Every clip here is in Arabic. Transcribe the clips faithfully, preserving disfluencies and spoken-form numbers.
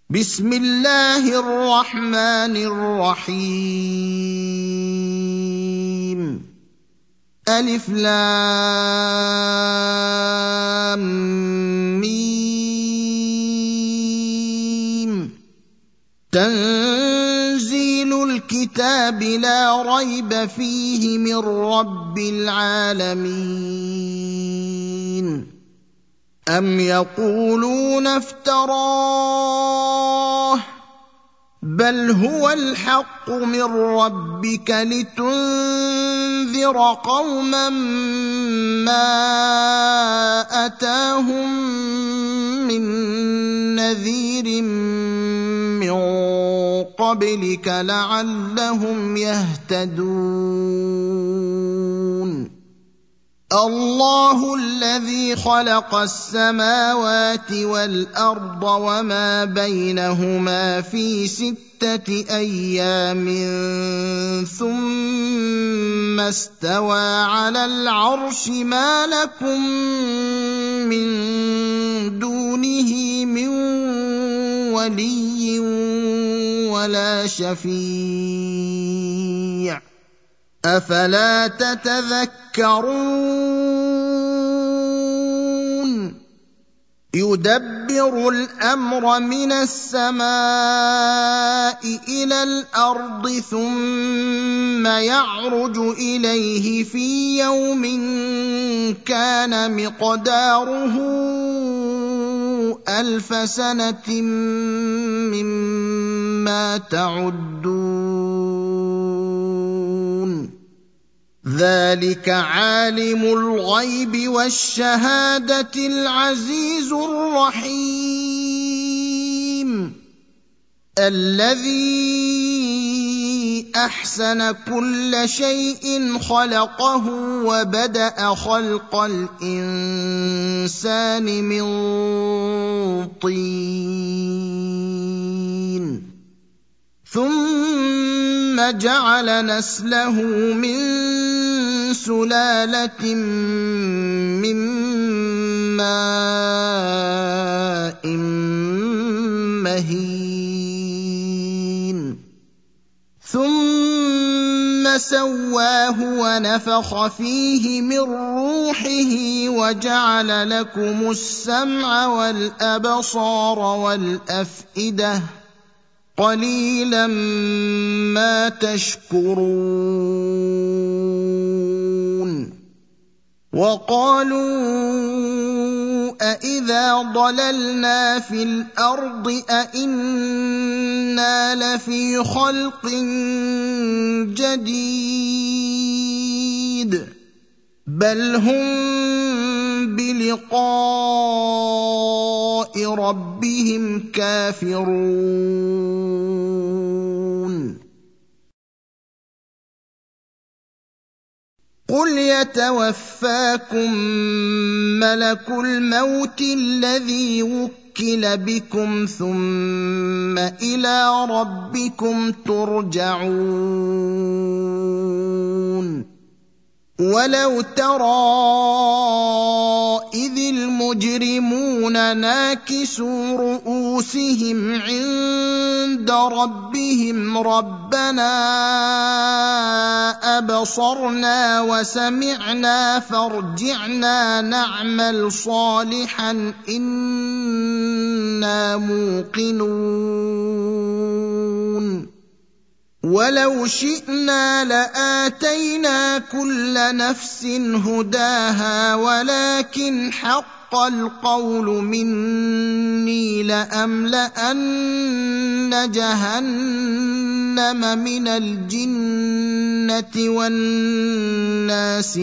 بسم الله الرحمن الرحيم ألف لام ميم تنزيل الكتاب لا ريب فيه من رب العالمين أم يقولون افتراه بل هو الحق من ربك لتنذر قوما ما أتاهم من نذير من قبلك لعلهم يهتدون الله الذي خلق السماوات والأرض وما بينهما في ستة أيام ثم استوى على العرش ما لكم من دونه من ولي ولا شفيع أفلا تتذكرون يدبر الأمر من السماء إلى الأرض ثم يعرج إليه في يوم كان مقداره ألف سنة مما تعدون ذلك عالم الغيب والشهادة العزيز الرحيم الذي أحسن كل شيء خلقه وبدأ خلق الإنسان من طين ثم جعل نسله من سلالة من ماء مهين ثم سواه ونفخ فيه من روحه وجعل لكم السمع والأبصار والأفئدة قليلا ما تشكرون وقالوا أإذا ضللنا في الأرض أإنا لفي خلق جديد بل هم بلقاء ربهم كافرون قل يتوفاكم ملك الموت الذي وكل بكم ثم إلى ربكم ترجعون ولو ترى إذ المجرمون ناكسوا رؤوسهم عند ربهم ربنا أبصرنا وسمعنا فارجعنا نعمل صالحا إنا موقنون ولو شئنا لآتينا كل نفس هداها ولكن حق القول مني لأملأن جهنم من الجنة والناس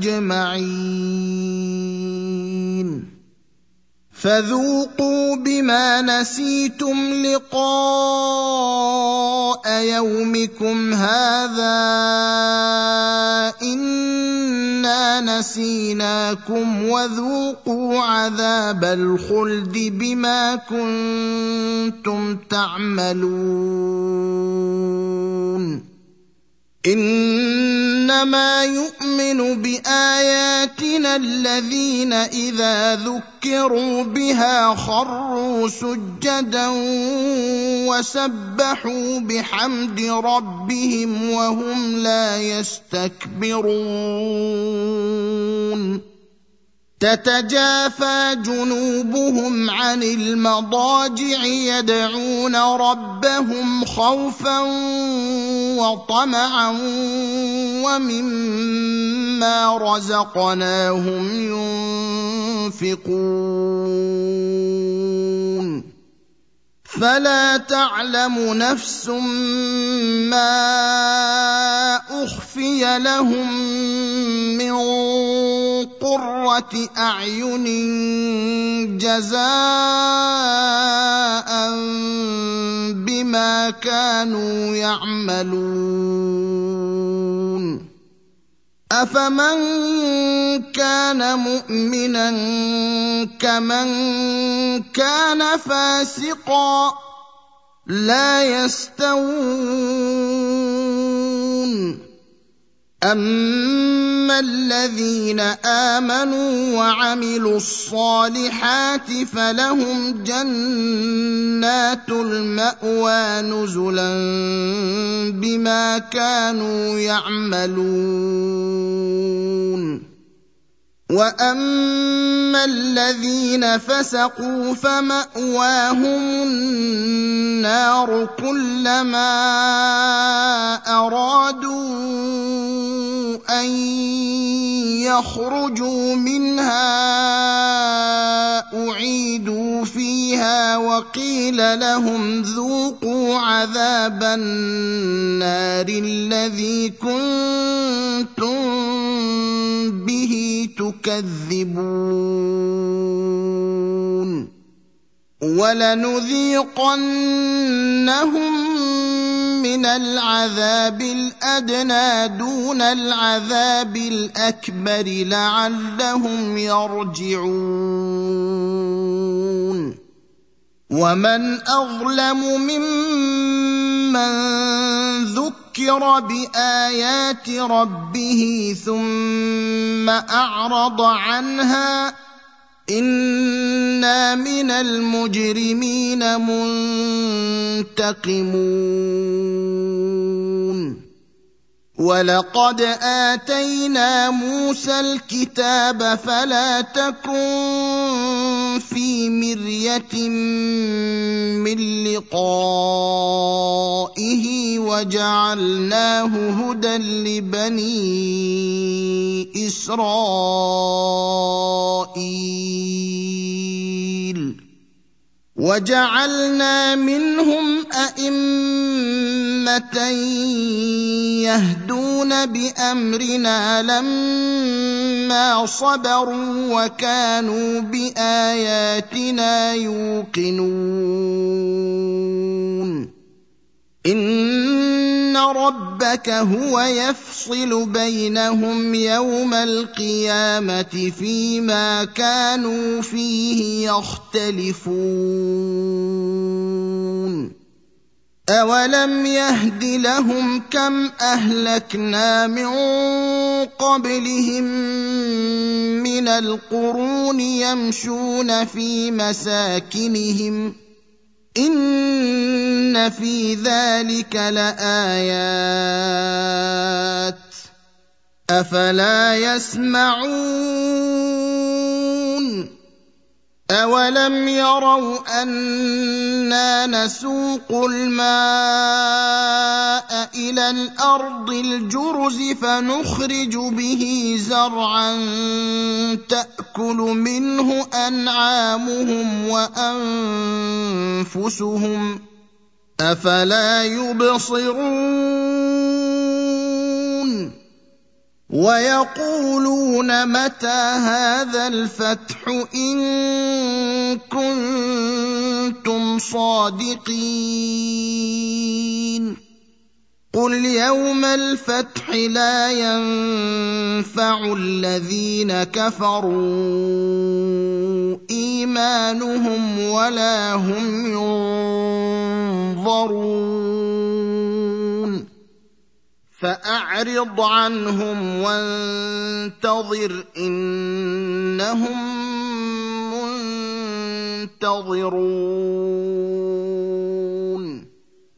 أجمعين فذوقوا بما نسيتم لقاء يومكم هذا إنا نسيناكم وذوقوا عذاب الخلد بما كنتم تعملون إنما يؤمن بآياتنا الذين إذا ذكروا بها خروا سجدا وسبحوا بحمد ربهم وهم لا يستكبرون تتجافى جنوبهم عن المضاجع يدعون ربهم خوفا وطمعا ومما رزقناهم ينفقون فلا تعلم نفس ما أخفي لهم من قرة أعين جزاء بما كانوا يعملون أفمن كان مؤمنا كمن كان فاسقا لا يستوون أما الذين آمنوا وعملوا الصالحات فلهم جنات المأوى نزلا بما كانوا يعملون وأما الذين فسقوا فمأواهم النار كلما أرادوا أن يخرجوا منها أعيدوا فيها وقيل لهم ذوقوا عذاب النار الذي كنتم به تكذبون ولنذيقنهم من العذاب الأدنى دون العذاب الأكبر لعلهم يرجعون ومن أظلم ممن ذكر بآيات ربه ثم أعرض عنها إنا من المجرمين منتقمون ولقد آتينا موسى الكتاب فلا تكن في مرية من لقائه وجعلناه هدى لبني إسرائيل وجعلنا منهم أئمة يهدون بأمرنا لما صبروا وكانوا بآياتنا يوقنون إن ربك هو يفصل بينهم يوم القيامة فيما كانوا فيه يختلفون أولم يهد لهم كم أهلكنا من قبلهم من القرون يمشون في مساكنهم إن في ذلك لآيات أفلا يسمعون أولم يروا أنا نسوق الماء إلى الأرض الجرز فنخرج به زرعا تأكل منه أنعامهم وأنفسهم أفلا يبصرون ويقولون متى هذا الفتح إن كنتم صادقين قل يوم الفتح لا ينفع الذين كفروا إيمانهم ولا هم ينظرون فأعرض عنهم وانتظر إنهم منتظرون